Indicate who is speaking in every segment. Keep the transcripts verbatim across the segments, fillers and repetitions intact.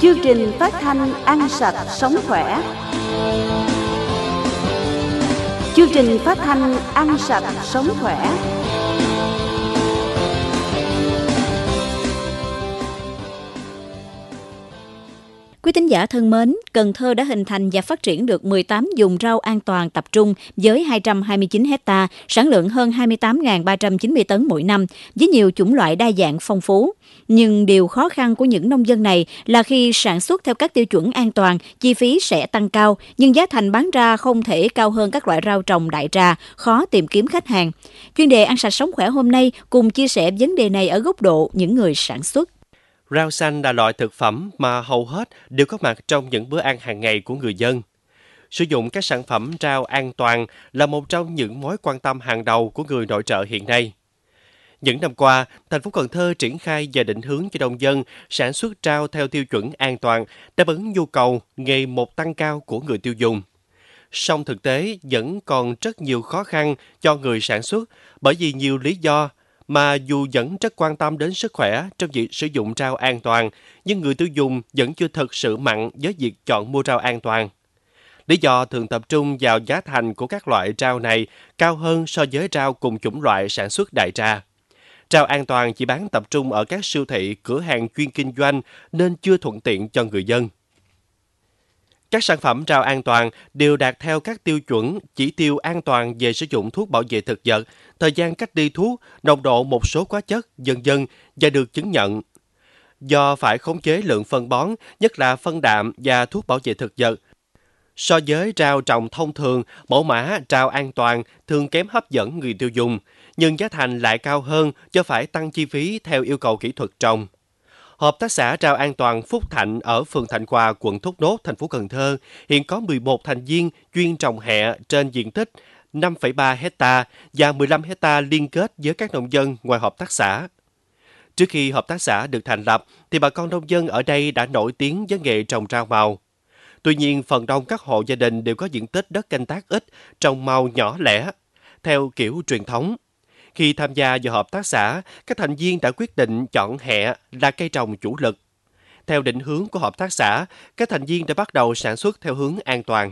Speaker 1: Chương trình phát thanh Ăn Sạch Sống Khỏe. Chương trình phát thanh Ăn Sạch Sống Khỏe.
Speaker 2: Quý thính giả thân mến, Cần Thơ đã hình thành và phát triển được mười tám vùng rau an toàn tập trung với hai trăm hai mươi chín hecta, sản lượng hơn hai mươi tám nghìn ba trăm chín mươi tấn mỗi năm, với nhiều chủng loại đa dạng phong phú. Nhưng điều khó khăn của những nông dân này là khi sản xuất theo các tiêu chuẩn an toàn, chi phí sẽ tăng cao, nhưng giá thành bán ra không thể cao hơn các loại rau trồng đại trà, khó tìm kiếm khách hàng. Chuyên đề Ăn Sạch Sống Khỏe hôm nay cùng chia sẻ vấn đề này ở góc độ những người sản xuất.
Speaker 3: Rau xanh là loại thực phẩm mà hầu hết đều có mặt trong những bữa ăn hàng ngày của người dân. Sử dụng các sản phẩm rau an toàn là một trong những mối quan tâm hàng đầu của người nội trợ hiện nay. Những năm qua, thành phố Cần Thơ triển khai và định hướng cho nông dân sản xuất rau theo tiêu chuẩn an toàn, đáp ứng nhu cầu ngày một tăng cao của người tiêu dùng. Song thực tế vẫn còn rất nhiều khó khăn cho người sản xuất bởi vì nhiều lý do, mà dù vẫn rất quan tâm đến sức khỏe trong việc sử dụng rau an toàn, nhưng người tiêu dùng vẫn chưa thực sự mặn với việc chọn mua rau an toàn. Lý do thường tập trung vào giá thành của các loại rau này cao hơn so với rau cùng chủng loại sản xuất đại trà. Rau an toàn chỉ bán tập trung ở các siêu thị, cửa hàng chuyên kinh doanh nên chưa thuận tiện cho người dân. Các sản phẩm rau an toàn đều đạt theo các tiêu chuẩn, chỉ tiêu an toàn về sử dụng thuốc bảo vệ thực vật, thời gian cách ly thuốc, nồng độ một số hóa chất, vân vân và được chứng nhận. Do phải khống chế lượng phân bón, nhất là phân đạm và thuốc bảo vệ thực vật. So với rau trồng thông thường, mẫu mã rau an toàn thường kém hấp dẫn người tiêu dùng, nhưng giá thành lại cao hơn do phải tăng chi phí theo yêu cầu kỹ thuật trồng. Hợp tác xã rau an toàn Phúc Thạnh ở phường Thạnh Hòa, quận Thốt Nốt, thành phố Cần Thơ hiện có mười một thành viên chuyên trồng hẹ trên diện tích năm phẩy ba hecta và mười lăm hecta liên kết với các nông dân ngoài hợp tác xã. Trước khi hợp tác xã được thành lập, thì bà con nông dân ở đây đã nổi tiếng với nghề trồng rau màu. Tuy nhiên, phần đông các hộ gia đình đều có diện tích đất canh tác ít, trồng màu nhỏ lẻ, theo kiểu truyền thống. Khi tham gia vào hợp tác xã, các thành viên đã quyết định chọn hẹ là cây trồng chủ lực. Theo định hướng của hợp tác xã, các thành viên đã bắt đầu sản xuất theo hướng an toàn.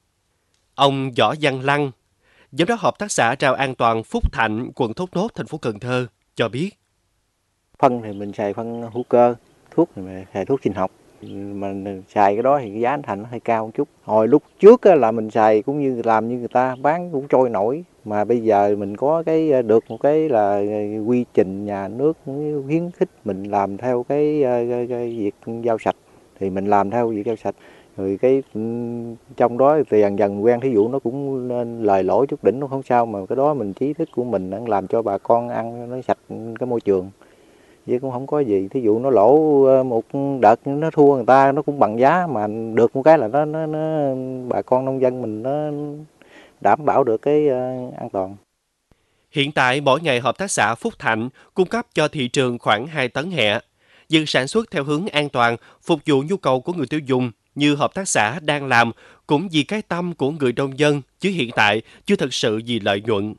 Speaker 3: Ông Võ Văn Lăng, giám đốc hợp tác xã rau an toàn Phúc Thạnh, quận Thốt Nốt, thành phố Cần Thơ, cho biết.
Speaker 4: Phân thì mình xài phân hữu cơ, thuốc thì mình xài thuốc sinh học. Mà xài cái đó thì cái giá thành nó hơi cao một chút. Hồi lúc trước là mình xài cũng như làm như người ta bán cũng trôi nổi. Mà bây giờ mình có cái được một cái là quy trình nhà nước khuyến khích mình làm theo cái, cái, cái việc rau sạch. Thì mình làm theo việc rau sạch. Rồi cái trong đó thì dần dần quen, thí dụ nó cũng nên lời lỗi chút đỉnh nó không sao. Mà cái đó mình trí thức của mình làm cho bà con ăn nó sạch cái môi trường. Chứ cũng không có gì, thí dụ nó lỗ một đợt nó thua người ta nó cũng bằng giá, mà được một cái là nó, nó, nó bà con nông dân mình nó đảm bảo được cái an toàn.
Speaker 3: Hiện tại mỗi ngày hợp tác xã Phúc Thạnh cung cấp cho thị trường khoảng hai tấn hẹ. Việc sản xuất theo hướng an toàn phục vụ nhu cầu của người tiêu dùng như hợp tác xã đang làm cũng vì cái tâm của người nông dân, chứ hiện tại chưa thực sự vì lợi nhuận.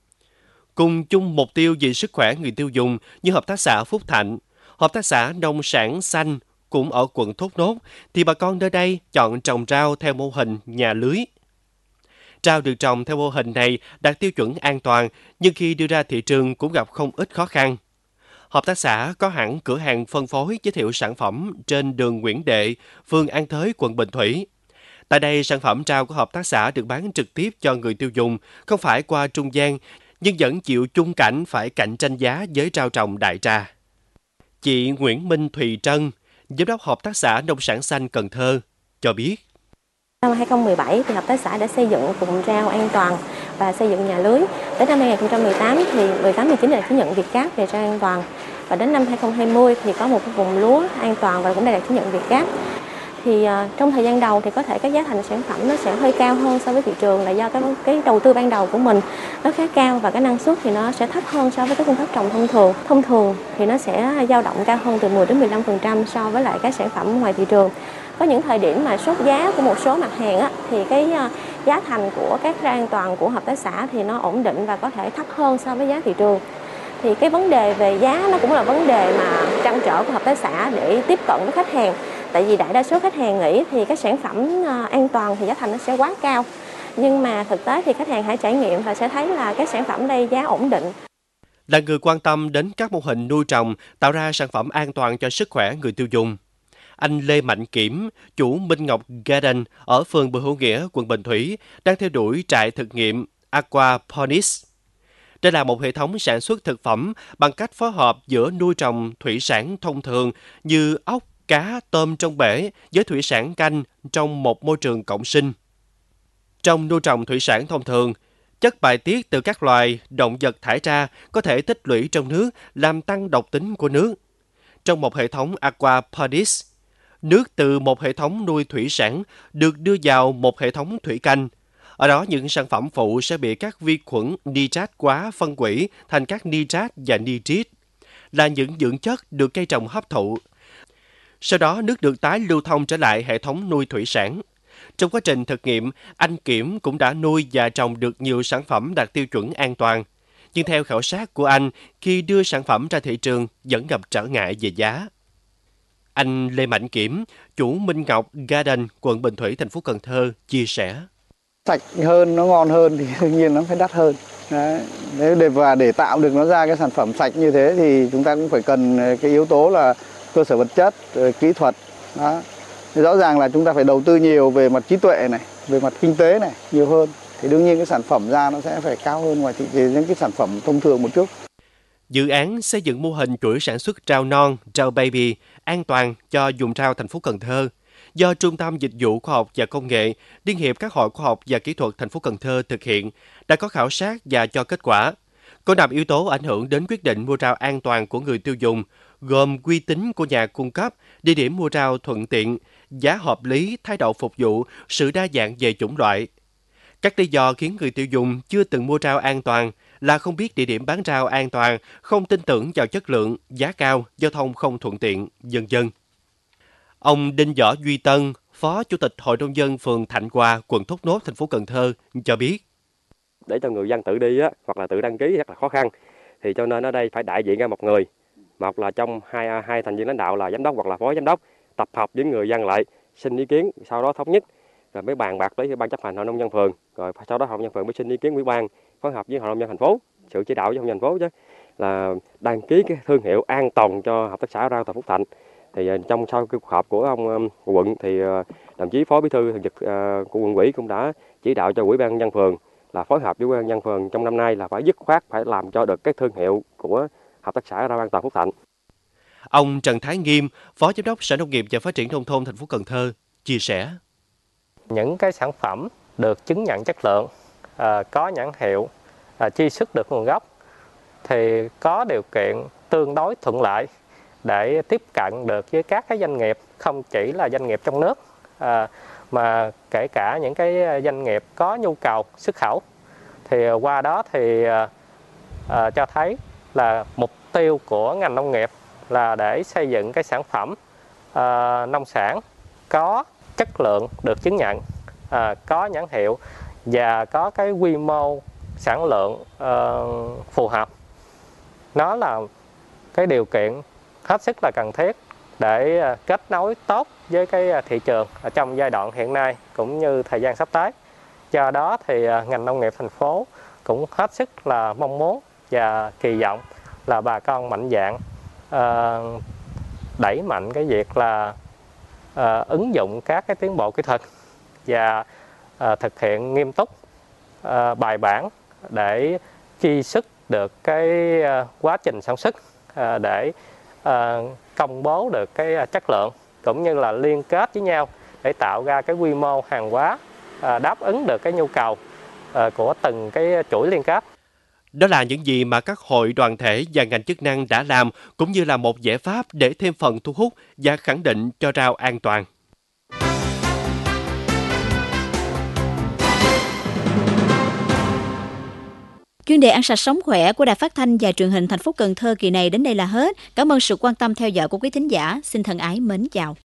Speaker 3: Cùng chung mục tiêu vì sức khỏe người tiêu dùng như hợp tác xã Phúc Thạnh, hợp tác xã nông sản xanh cũng ở quận Thốt Nốt, thì bà con nơi đây chọn trồng rau theo mô hình nhà lưới. Rau được trồng theo mô hình này đạt tiêu chuẩn an toàn, nhưng khi đưa ra thị trường cũng gặp không ít khó khăn. Hợp tác xã có hẳn cửa hàng phân phối giới thiệu sản phẩm trên đường Nguyễn Đệ, phường An Thới, quận Bình Thủy. Tại đây, sản phẩm rau của hợp tác xã được bán trực tiếp cho người tiêu dùng, không phải qua trung gian, nhưng vẫn chịu chung cảnh phải cạnh tranh giá với rau trồng đại trà. Chị Nguyễn Minh Thùy Trân, giám đốc hợp tác xã nông sản xanh Cần Thơ, cho biết.
Speaker 5: Năm hai không một bảy thì hợp tác xã đã xây dựng vùng rau an toàn và xây dựng nhà lưới. Đến năm hai không một tám thì mười tám mười chín đã chứng nhận Việt Gáp về rau an toàn. Và đến năm hai không hai không thì có một vùng lúa an toàn và cũng đã đạt chứng nhận Việt Gáp. Thì uh, trong thời gian đầu thì có thể cái giá thành sản phẩm nó sẽ hơi cao hơn so với thị trường, là do cái cái đầu tư ban đầu của mình nó khá cao và cái năng suất thì nó sẽ thấp hơn so với cái phương pháp trồng thông thường. Thông thường thì nó sẽ dao động cao hơn từ mười đến mười lăm phần trăm so với lại các sản phẩm ngoài thị trường. Có những thời điểm mà sốt giá của một số mặt hàng á, thì cái uh, giá thành của các rau an toàn của hợp tác xã thì nó ổn định và có thể thấp hơn so với giá thị trường. Thì cái vấn đề về giá nó cũng là vấn đề mà trăn trở của hợp tác xã để tiếp cận với khách hàng. Tại vì đại đa số khách hàng nghĩ thì các sản phẩm an toàn thì giá thành nó sẽ quá cao. Nhưng mà thực tế thì khách hàng hãy trải nghiệm và sẽ thấy là các sản phẩm đây giá ổn định.
Speaker 3: Là người quan tâm đến các mô hình nuôi trồng, tạo ra sản phẩm an toàn cho sức khỏe người tiêu dùng, anh Lê Mạnh Kiểm, chủ Minh Ngọc Garden ở phường Bùi Hữu Nghĩa, quận Bình Thủy, đang theo đuổi trại thực nghiệm Aquaponics. Đây là một hệ thống sản xuất thực phẩm bằng cách phối hợp giữa nuôi trồng thủy sản thông thường như ốc, cá, tôm trong bể với thủy sản canh trong một môi trường cộng sinh. Trong nuôi trồng thủy sản thông thường, chất bài tiết từ các loài động vật thải ra có thể tích lũy trong nước làm tăng độc tính của nước. Trong một hệ thống Aquaponics, nước từ một hệ thống nuôi thủy sản được đưa vào một hệ thống thủy canh. Ở đó, những sản phẩm phụ sẽ bị các vi khuẩn nitrat quá phân hủy thành các nitrat và nitrit, là những dưỡng chất được cây trồng hấp thụ. Sau đó, nước được tái lưu thông trở lại hệ thống nuôi thủy sản. Trong quá trình thực nghiệm, anh Kiểm cũng đã nuôi và trồng được nhiều sản phẩm đạt tiêu chuẩn an toàn. Nhưng theo khảo sát của anh, khi đưa sản phẩm ra thị trường vẫn gặp trở ngại về giá. Anh Lê Mạnh Kiểm, chủ Minh Ngọc Garden, quận Bình Thủy, thành phố Cần Thơ, chia sẻ.
Speaker 6: Sạch hơn, nó ngon hơn thì đương nhiên nó phải đắt hơn. Đấy. Để, và để tạo được nó ra cái sản phẩm sạch như thế thì chúng ta cũng phải cần cái yếu tố là cơ sở vật chất, kỹ thuật. Đó. Thì rõ ràng là chúng ta phải đầu tư nhiều về mặt trí tuệ này, về mặt kinh tế này, nhiều hơn. Thì đương nhiên cái sản phẩm ra nó sẽ phải cao hơn ngoài thị trường những cái sản phẩm thông thường một chút.
Speaker 3: Dự án xây dựng mô hình chuỗi sản xuất rau non, rau baby an toàn cho vùng rau thành phố Cần Thơ do Trung tâm Dịch vụ Khoa học và Công nghệ, Liên hiệp các hội khoa học và kỹ thuật thành phố Cần Thơ thực hiện, đã có khảo sát và cho kết quả. Có năm yếu tố ảnh hưởng đến quyết định mua rau an toàn của người tiêu dùng, gồm uy tín của nhà cung cấp, địa điểm mua rau thuận tiện, giá hợp lý, thái độ phục vụ, sự đa dạng về chủng loại. Các lý do khiến người tiêu dùng chưa từng mua rau an toàn là không biết địa điểm bán rau an toàn, không tin tưởng vào chất lượng, giá cao, giao thông không thuận tiện, vân vân. Ông Đinh Võ Duy Tân, Phó Chủ tịch Hội nông dân phường Thạnh Hòa, quận Thốt Nốt, thành phố Cần Thơ cho biết.
Speaker 7: Để cho người dân tự đi á, hoặc là tự đăng ký rất là khó khăn, thì cho nên ở đây phải đại diện ra một người, một là trong hai hai thành viên lãnh đạo là giám đốc hoặc là phó giám đốc, tập hợp với người dân lại, xin ý kiến, sau đó thống nhất, rồi mới bàn bạc với ban chấp hành hội nông dân phường, rồi sau đó hội nông dân phường mới xin ý kiến ủy ban, phối hợp với hội nông dân thành phố, sự chỉ đạo với hội nông dân thành phố chứ là đăng ký cái thương hiệu an toàn cho hợp tác xã rau tại Phúc Thạnh. Thì trong sau cuộc họp của ông quận thì đồng chí phó bí thư thường trực của quận ủy cũng đã chỉ đạo cho ủy ban nhân dân phường là phối hợp với ủy ban nhân dân phường trong năm nay là phải dứt khoát phải làm cho được cái thương hiệu của hợp tác xã rau an toàn Phúc Thạnh.
Speaker 3: Ông Trần Thái Nghiêm, Phó Giám đốc Sở Nông nghiệp và Phát triển nông thôn thành phố Cần Thơ chia sẻ:
Speaker 8: những cái sản phẩm được chứng nhận chất lượng, à, có nhãn hiệu, à, truy xuất được nguồn gốc thì có điều kiện tương đối thuận lợi để tiếp cận được với các cái doanh nghiệp, không chỉ là doanh nghiệp trong nước à, mà kể cả những cái doanh nghiệp có nhu cầu xuất khẩu. Thì qua đó thì à, à, cho thấy là mục tiêu của ngành nông nghiệp là để xây dựng cái sản phẩm à, nông sản có chất lượng được chứng nhận, à, có nhãn hiệu và có cái quy mô sản lượng uh, phù hợp. Nó là cái điều kiện hết sức là cần thiết để uh, kết nối tốt với cái thị trường ở trong giai đoạn hiện nay cũng như thời gian sắp tới. Do đó thì uh, ngành nông nghiệp thành phố cũng hết sức là mong muốn và kỳ vọng là bà con mạnh dạn uh, đẩy mạnh cái việc là uh, ứng dụng các cái tiến bộ kỹ thuật và uh, thực hiện nghiêm túc, uh, bài bản để truy xuất được cái uh, quá trình sản xuất, uh, để uh, công bố được cái uh, chất lượng cũng như là liên kết với nhau để tạo ra cái quy mô hàng hóa uh, đáp ứng được cái nhu cầu uh, của từng cái chuỗi liên kết.
Speaker 3: Đó là những gì mà các hội đoàn thể và ngành chức năng đã làm, cũng như là một giải pháp để thêm phần thu hút và khẳng định cho rau an toàn.
Speaker 2: Chuyên đề Ăn sạch sống khỏe của Đài Phát thanh và Truyền hình thành phố Cần Thơ kỳ này đến đây là hết. Cảm ơn sự quan tâm theo dõi của quý thính giả. Xin thân ái mến chào.